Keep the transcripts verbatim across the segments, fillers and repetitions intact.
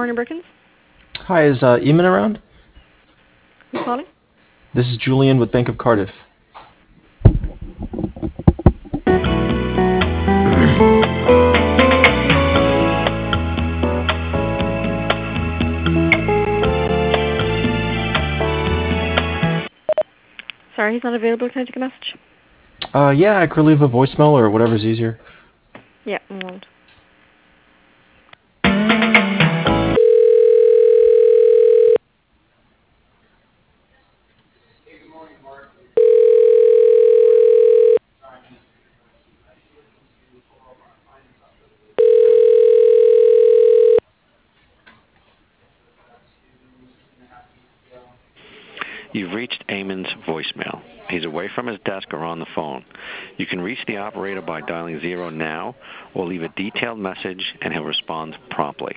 Horner Brookins. Hi, is uh, Eamon around? Who's calling? This is Julian with Bank of Cardiff. Sorry, he's not available. Can I take a message? Uh, yeah, I could leave a voicemail or whatever's easier. Yeah, one moment. You've reached Eamon's voicemail. He's away from his desk or on the phone. You can reach the operator by dialing zero now or leave a detailed message and he'll respond promptly.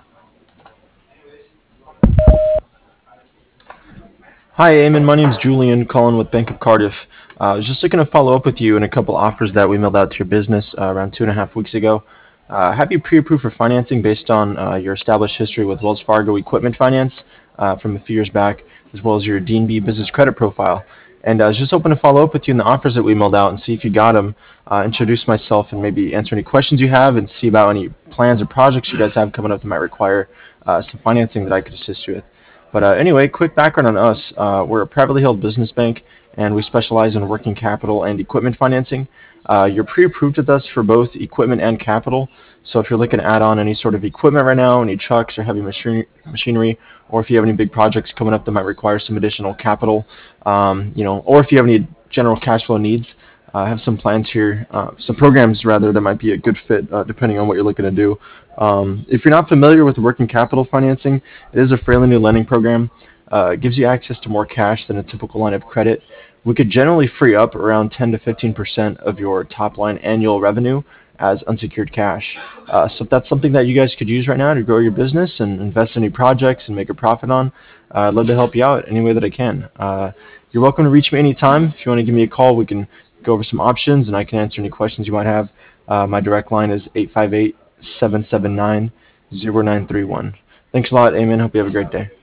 Hi, Eamon. My name's Julian, calling with Bank of Cardiff. Uh, I was just looking to follow up with you in a couple offers that we mailed out to your business uh, around two and a half weeks ago. Uh, have you pre-approved for financing based on uh, your established history with Wells Fargo Equipment Finance uh, from a few years back, as well as your D and B business credit profile? And I was just hoping to follow up with you in the offers that we mailed out and see if you got them, uh, introduce myself, and maybe answer any questions you have, and see about any plans or projects you guys have coming up that might require uh, some financing that I could assist you with. But uh, anyway, quick background on us. Uh, we're a privately held business bank, and we specialize in working capital and equipment financing. Uh, you're pre-approved with us for both equipment and capital. So if you're looking to add on any sort of equipment right now, any trucks or heavy machinery, machinery, or if you have any big projects coming up that might require some additional capital, um, you know, or if you have any general cash flow needs, I uh, have some plans here, uh, some programs rather that might be a good fit uh, depending on what you're looking to do. Um, if you're not familiar with working capital financing, it is a fairly new lending program. Uh, it gives you access to more cash than a typical line of credit. We could generally free up around ten to fifteen percent of your top line annual revenue as unsecured cash. Uh, so if that's something that you guys could use right now to grow your business and invest in any projects and make a profit on, uh, I'd love to help you out any way that I can. Uh, you're welcome to reach me anytime. If you want to give me a call, we can go over some options and I can answer any questions you might have. Uh, my direct line is eight five eight, seven seven nine, zero nine three one. Thanks a lot, Eamon. Hope you have a great day.